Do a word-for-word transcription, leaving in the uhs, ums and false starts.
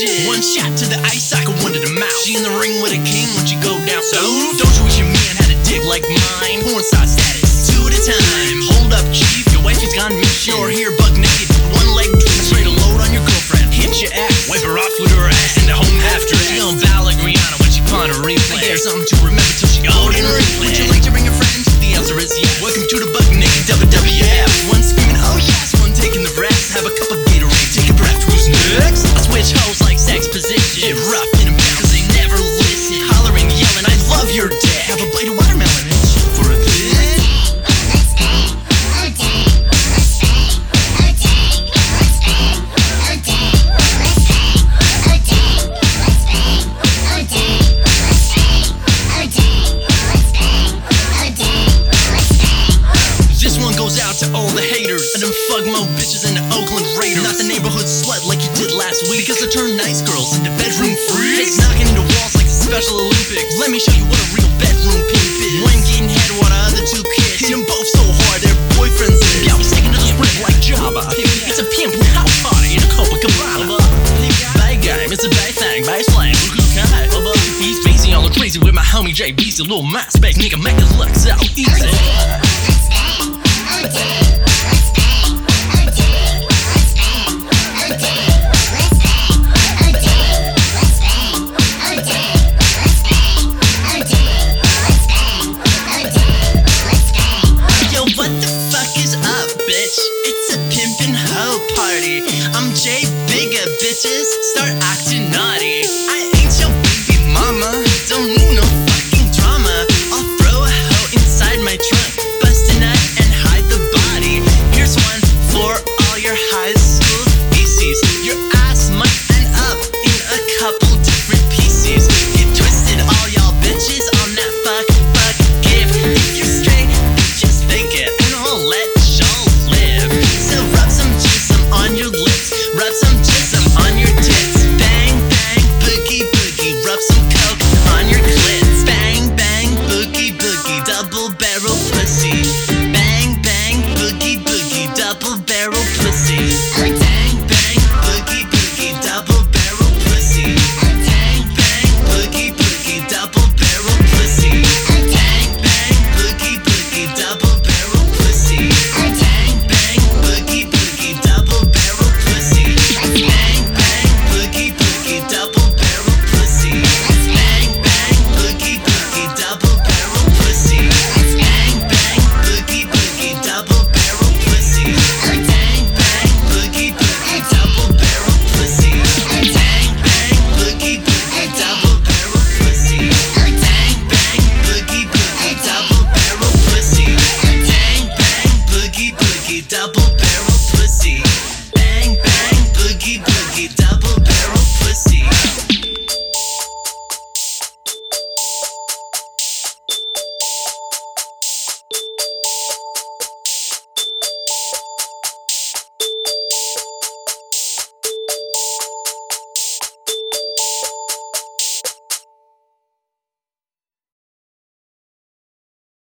bitches. One shot to the eye socket, one to the mouth. She in the ring with a king when she go down. So don't you wish your man had a dick like mine? Porn star status, two at a time. Hold up, chief, your wife is gone missing. You're here buck naked, one leg straight to load on your girlfriend. Hit your ass, wipe her off with her ass, and the home after it. She gon' bow like Rihanna when she pawn a replay. There's something to remember till she old and replay. Would you like to bring a friend? The answer is yes. Welcome to the buck naked W W F. One screaming, oh yes, one taking the rest. Have a cup of Gatorade, take a breath. Who's next? I switch hoes like sex positions. Get rough in them down, cause they never listen. Hollering, yelling, I love your dick. Have a bite of watermelon and shoot for a bit. To all the haters, I done fuck mo bitches in the Oakland Raiders. Not the neighborhood slut like you did last week, because I turn nice girls into bedroom freaks. Knocking into walls like the Special Olympics. Let me show you what a real bedroom pimp is. When getting head with the other two kids, hit them both so hard their boyfriends is. Yo, sticking to the script like Jabba. It's a pimp with house party in a Copacabana. Bad guy, Mister Bad Thing, bad slang. He's facing all the crazy with my homie J B C, little MySpace nigga making looks out easy.